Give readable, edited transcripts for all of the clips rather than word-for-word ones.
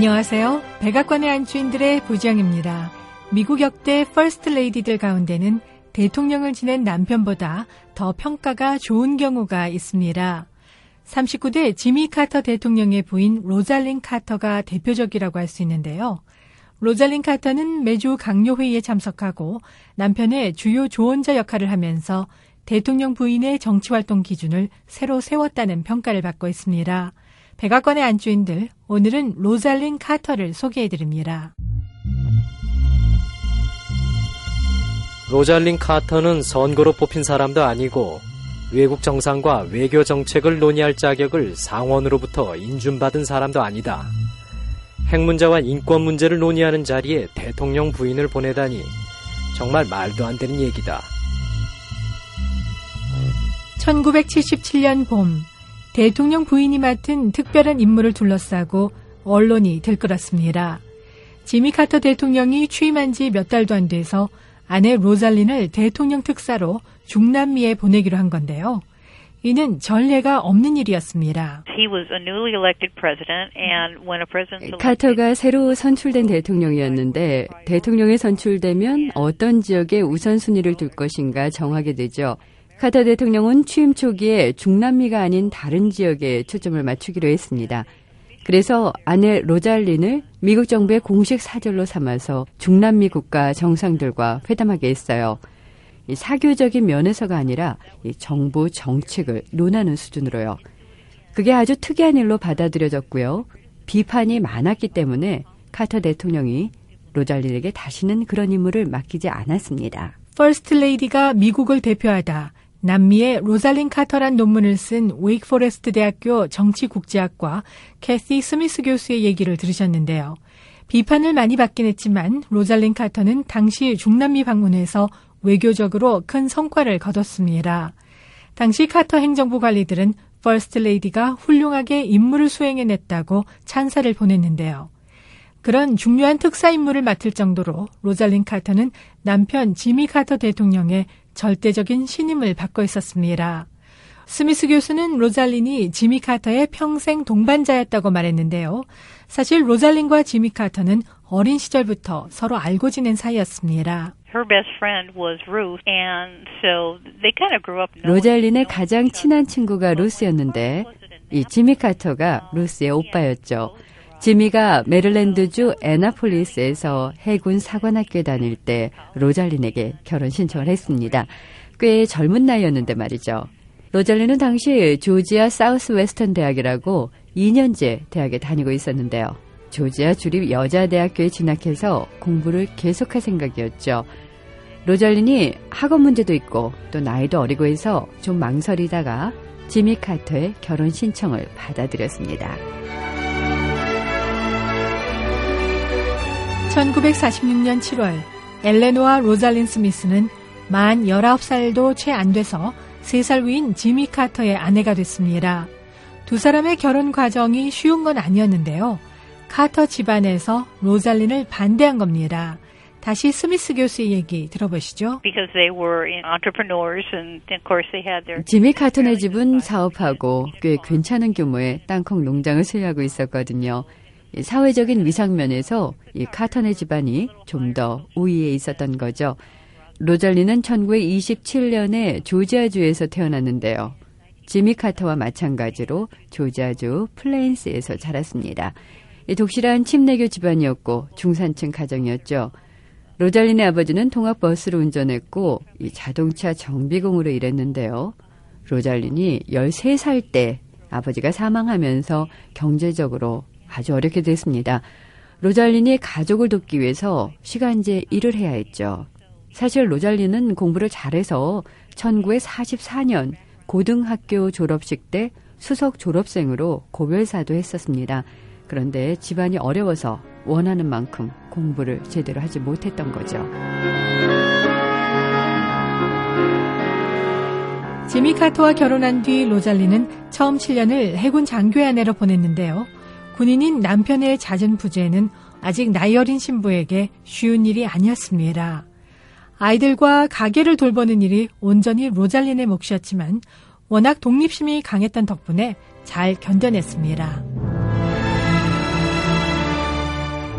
안녕하세요. 백악관의 안주인들의 부정입니다. 미국 역대 퍼스트 레이디들 가운데는 대통령을 지낸 남편보다 더 평가가 좋은 경우가 있습니다. 39대 지미 카터 대통령의 부인 로잘린 카터가 대표적이라고 할 수 있는데요. 로잘린 카터는 매주 강요회의에 참석하고 남편의 주요 조언자 역할을 하면서 대통령 부인의 정치활동 기준을 새로 세웠다는 평가를 받고 있습니다. 백악관의 안주인들, 오늘은 로잘린 카터를 소개해드립니다. 로잘린 카터는 선거로 뽑힌 사람도 아니고 외국 정상과 외교 정책을 논의할 자격을 상원으로부터 인준받은 사람도 아니다. 핵 문제와 인권 문제를 논의하는 자리에 대통령 부인을 보내다니 정말 말도 안 되는 얘기다. 1977년 봄, 대통령 부인이 맡은 특별한 임무를 둘러싸고 언론이 들끓었습니다. 지미 카터 대통령이 취임한 지 몇 달도 안 돼서 아내 로잘린을 대통령 특사로 중남미에 보내기로 한 건데요. 이는 전례가 없는 일이었습니다. 카터가 새로 선출된 대통령이었는데 대통령이 선출되면 어떤 지역에 우선순위를 둘 것인가 정하게 되죠. 카터 대통령은 취임 초기에 중남미가 아닌 다른 지역에 초점을 맞추기로 했습니다. 그래서 아내 로잘린을 미국 정부의 공식 사절로 삼아서 중남미 국가 정상들과 회담하게 했어요. 사교적인 면에서가 아니라 정부 정책을 논하는 수준으로요. 그게 아주 특이한 일로 받아들여졌고요. 비판이 많았기 때문에 카터 대통령이 로잘린에게 다시는 그런 임무를 맡기지 않았습니다. 퍼스트 레이디가 미국을 대표하다 남미의 로잘린 카터란 논문을 쓴 웨이크포레스트 대학교 정치국제학과 캐시 스미스 교수의 얘기를 들으셨는데요. 비판을 많이 받긴 했지만 로잘린 카터는 당시 중남미 방문에서 외교적으로 큰 성과를 거뒀습니다. 당시 카터 행정부 관리들은 퍼스트 레이디가 훌륭하게 임무를 수행해냈다고 찬사를 보냈는데요. 그런 중요한 특사 임무를 맡을 정도로 로잘린 카터는 남편 지미 카터 대통령의 절대적인 신임을 받고 있었습니다. 스미스 교수는 로잘린이 지미 카터의 평생 동반자였다고 말했는데요. 사실 로잘린과 지미 카터는 어린 시절부터 서로 알고 지낸 사이였습니다. 로잘린의 가장 친한 친구가 루스였는데 이 지미 카터가 루스의 오빠였죠. 지미가 메릴랜드주 애나폴리스에서 해군 사관학교에 다닐 때 로잘린에게 결혼 신청을 했습니다. 꽤 젊은 나이였는데 말이죠. 로잘린은 당시 조지아 사우스 웨스턴 대학이라고 2년제 대학에 다니고 있었는데요. 조지아 주립 여자대학교에 진학해서 공부를 계속할 생각이었죠. 로잘린이 학업 문제도 있고 또 나이도 어리고 해서 좀 망설이다가 지미 카터의 결혼 신청을 받아들였습니다. 1946년 7월 엘레노아 로잘린 스미스는 만 19살도 채 안 돼서 3살 위인 지미 카터의 아내가 됐습니다. 두 사람의 결혼 과정이 쉬운 건 아니었는데요. 카터 집안에서 로잘린을 반대한 겁니다. 다시 스미스 교수의 얘기 들어보시죠. 지미 카터네 집은 사업하고 꽤 괜찮은 규모의 땅콩 농장을 소유하고 있었거든요. 사회적인 위상면에서 이 카터네 집안이 좀 더 우위에 있었던 거죠. 로잘린은 1927년에 조지아주에서 태어났는데요. 지미 카터와 마찬가지로 조지아주 플레인스에서 자랐습니다. 독실한 침례교 집안이었고 중산층 가정이었죠. 로잘린의 아버지는 통학버스를 운전했고 이 자동차 정비공으로 일했는데요. 로잘린이 13살 때 아버지가 사망하면서 경제적으로 아주 어렵게 됐습니다. 로잘린이 가족을 돕기 위해서 시간제 일을 해야 했죠. 사실 로잘린은 공부를 잘해서 1944년 고등학교 졸업식 때 수석 졸업생으로 고별사도 했었습니다. 그런데 집안이 어려워서 원하는 만큼 공부를 제대로 하지 못했던 거죠. 지미 카터와 결혼한 뒤 로잘린은 처음 7년을 해군 장교의 아내로 보냈는데요. 군인인 남편의 잦은 부재는 아직 나이 어린 신부에게 쉬운 일이 아니었습니다. 아이들과 가게를 돌보는 일이 온전히 로잘린의 몫이었지만 워낙 독립심이 강했던 덕분에 잘 견뎌냈습니다.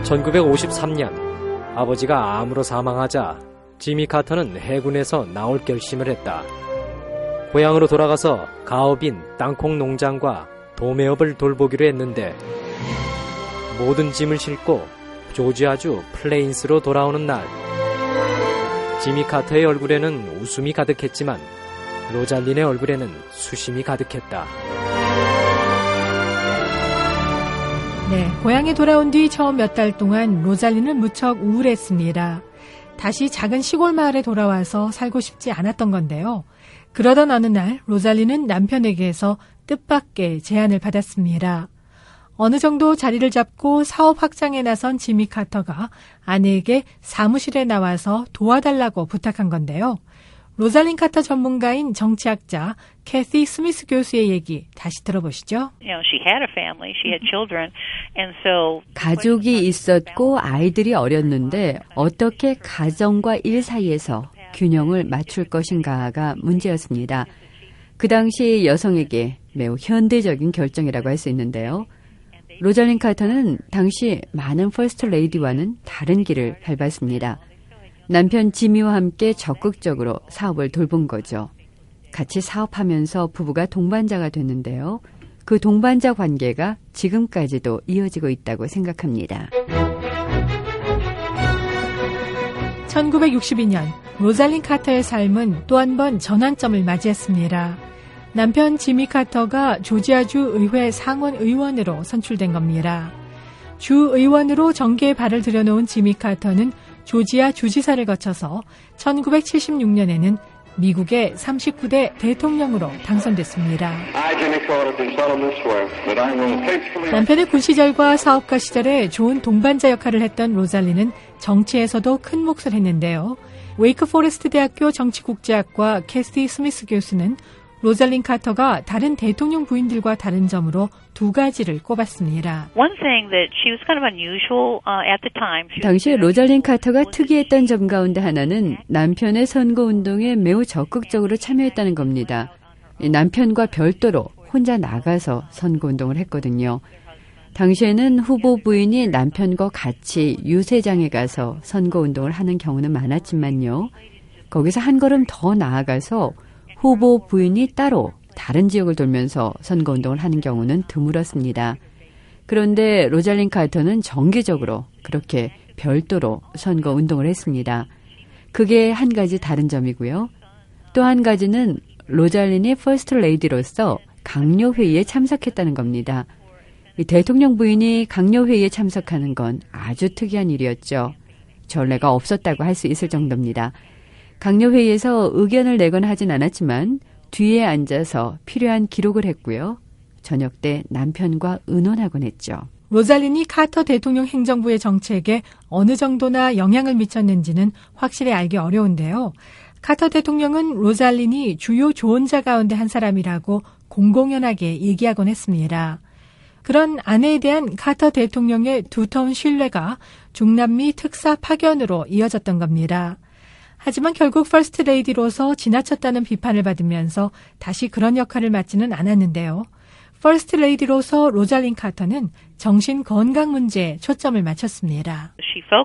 1953년 아버지가 암으로 사망하자 지미 카터는 해군에서 나올 결심을 했다. 고향으로 돌아가서 가업인 땅콩 농장과 도매업을 돌보기로 했는데 모든 짐을 싣고 조지아주 플레인스로 돌아오는 날 지미 카터의 얼굴에는 웃음이 가득했지만 로잘린의 얼굴에는 수심이 가득했다. 네, 고향에 돌아온 뒤 처음 몇 달 동안 로잘린은 무척 우울했습니다. 다시 작은 시골 마을에 돌아와서 살고 싶지 않았던 건데요. 그러던 어느 날 로잘린은 남편에게서 뜻밖의 제안을 받았습니다. 어느 정도 자리를 잡고 사업 확장에 나선 지미 카터가 아내에게 사무실에 나와서 도와달라고 부탁한 건데요. 로잘린 카터 전문가인 정치학자 캐시 스미스 교수의 얘기 다시 들어보시죠. 가족이 있었고 아이들이 어렸는데 어떻게 가정과 일 사이에서 균형을 맞출 것인가가 문제였습니다. 그 당시 여성에게 매우 현대적인 결정이라고 할 수 있는데요. 로잘린 카터는 당시 많은 퍼스트 레이디와는 다른 길을 밟았습니다. 남편 지미와 함께 적극적으로 사업을 돌본 거죠. 같이 사업하면서 부부가 동반자가 됐는데요. 그 동반자 관계가 지금까지도 이어지고 있다고 생각합니다. 1962년 로잘린 카터의 삶은 또 한 번 전환점을 맞이했습니다. 남편 지미 카터가 조지아주 의회 상원 의원으로 선출된 겁니다. 주 의원으로 정계에 발을 들여놓은 지미 카터는 조지아 주지사를 거쳐서 1976년에는 미국의 39대 대통령으로 당선됐습니다. 남편의 군 시절과 사업가 시절에 좋은 동반자 역할을 했던 로잘린은 정치에서도 큰 몫을 했는데요. 웨이크 포레스트 대학교 정치국제학과 캐시 스미스 교수는 로잘린 카터가 다른 대통령 부인들과 다른 점으로 두 가지를 꼽았습니다. 당시 로잘린 카터가 특이했던 점 가운데 하나는 남편의 선거운동에 매우 적극적으로 참여했다는 겁니다. 남편과 별도로 혼자 나가서 선거운동을 했거든요. 당시에는 후보 부인이 남편과 같이 유세장에 가서 선거운동을 하는 경우는 많았지만요. 거기서 한 걸음 더 나아가서 후보 부인이 따로 다른 지역을 돌면서 선거운동을 하는 경우는 드물었습니다. 그런데 로잘린 카터는 정기적으로 그렇게 별도로 선거운동을 했습니다. 그게 한 가지 다른 점이고요. 또 한 가지는 로잘린이 퍼스트 레이디로서 강요회의에 참석했다는 겁니다. 이 대통령 부인이 강요회의에 참석하는 건 아주 특이한 일이었죠. 전례가 없었다고 할 수 있을 정도입니다. 강요회의에서 의견을 내거나 하진 않았지만 뒤에 앉아서 필요한 기록을 했고요. 저녁 때 남편과 의논하곤 했죠. 로잘린이 카터 대통령 행정부의 정책에 어느 정도나 영향을 미쳤는지는 확실히 알기 어려운데요. 카터 대통령은 로잘린이 주요 조언자 가운데 한 사람이라고 공공연하게 얘기하곤 했습니다. 그런 아내에 대한 카터 대통령의 두터운 신뢰가 중남미 특사 파견으로 이어졌던 겁니다. 하지만 결국 퍼스트 레이디로서 지나쳤다는 비판을 받으면서 다시 그런 역할을 맡지는 않았는데요. 퍼스트 레이디로서 로잘린 카터는 정신 건강 문제에 초점을 맞췄습니다.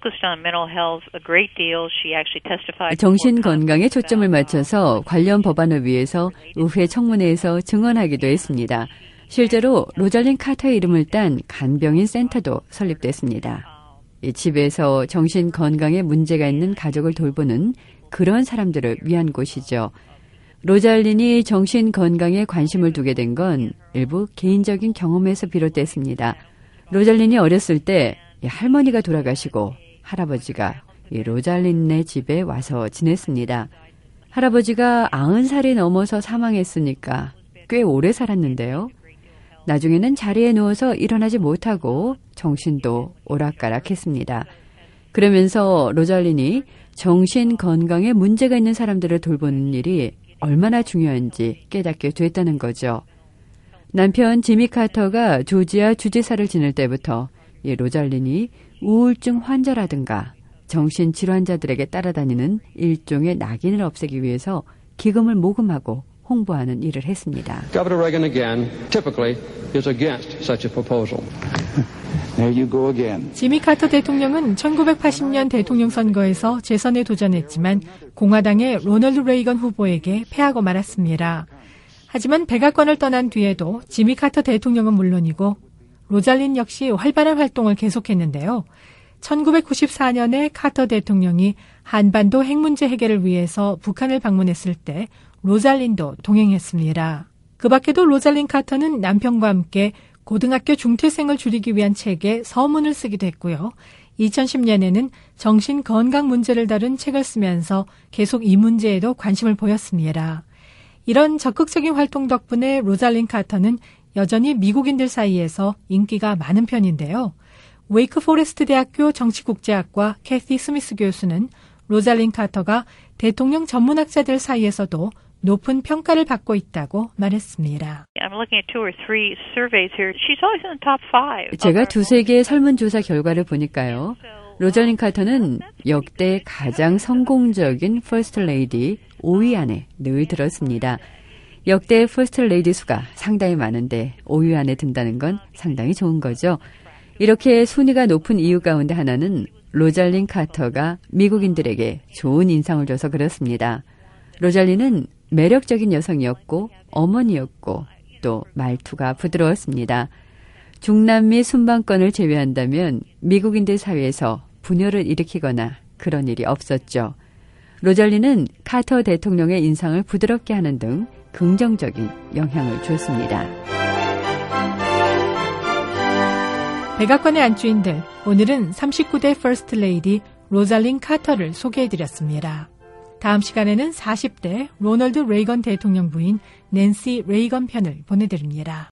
정신 건강에 초점을 맞춰서 관련 법안을 위해서 의회 청문회에서 증언하기도 했습니다. 실제로 로잘린 카터의 이름을 딴 간병인 센터도 설립됐습니다. 집에서 정신 건강에 문제가 있는 가족을 돌보는 그런 사람들을 위한 곳이죠. 로잘린이 정신 건강에 관심을 두게 된 건 일부 개인적인 경험에서 비롯됐습니다. 로잘린이 어렸을 때 할머니가 돌아가시고 할아버지가 로잘린네 집에 와서 지냈습니다. 할아버지가 90살이 넘어서 사망했으니까 꽤 오래 살았는데요. 나중에는 자리에 누워서 일어나지 못하고 정신도 오락가락했습니다. 그러면서 로잘린이 정신 건강에 문제가 있는 사람들을 돌보는 일이 얼마나 중요한지 깨닫게 됐다는 거죠. 남편 지미 카터가 조지아 주지사를 지낼 때부터 이 로잘린이 우울증 환자라든가 정신질환자들에게 따라다니는 일종의 낙인을 없애기 위해서 기금을 모금하고 홍보하는 일을 했습니다. Governor Reagan again typically is against such a proposal. There you go again. 지미 카터 대통령은 1980년 대통령 선거에서 재선에 도전했지만 공화당의 로널드 레이건 후보에게 패하고 말았습니다. 하지만 백악관을 떠난 뒤에도 지미 카터 대통령은 물론이고 로잘린 역시 활발한 활동을 계속했는데요. 1994년에 카터 대통령이 한반도 핵 문제 해결을 위해서 북한을 방문했을 때 로잘린도 동행했습니다. 그 밖에도 로잘린 카터는 남편과 함께 고등학교 중퇴생을 줄이기 위한 책에 서문을 쓰기도 했고요. 2010년에는 정신건강 문제를 다룬 책을 쓰면서 계속 이 문제에도 관심을 보였습니다. 이런 적극적인 활동 덕분에 로잘린 카터는 여전히 미국인들 사이에서 인기가 많은 편인데요. 웨이크 포레스트 대학교 정치국제학과 캐시 스미스 교수는 로잘린 카터가 대통령 전문학자들 사이에서도 높은 평가를 받고 있다고 말했습니다. 제가 2-3개의 설문조사 결과를 보니까요. 로잘린 카터는 역대 가장 성공적인 퍼스트 레이디 5위 안에 늘 들었습니다. 역대 퍼스트 레이디 수가 상당히 많은데 5위 안에 든다는 건 상당히 좋은 거죠. 이렇게 순위가 높은 이유 가운데 하나는 로잘린 카터가 미국인들에게 좋은 인상을 줘서 그렇습니다. 로잘린은 매력적인 여성이었고 어머니였고 또 말투가 부드러웠습니다. 중남미 순방권을 제외한다면 미국인들 사이에서 분열을 일으키거나 그런 일이 없었죠. 로잘린은 카터 대통령의 인상을 부드럽게 하는 등 긍정적인 영향을 줬습니다. 백악관의 안주인들, 오늘은 39대 퍼스트 레이디 로잘린 카터를 소개해드렸습니다. 다음 시간에는 40대 로널드 레이건 대통령 부인 낸시 레이건 편을 보내드립니다.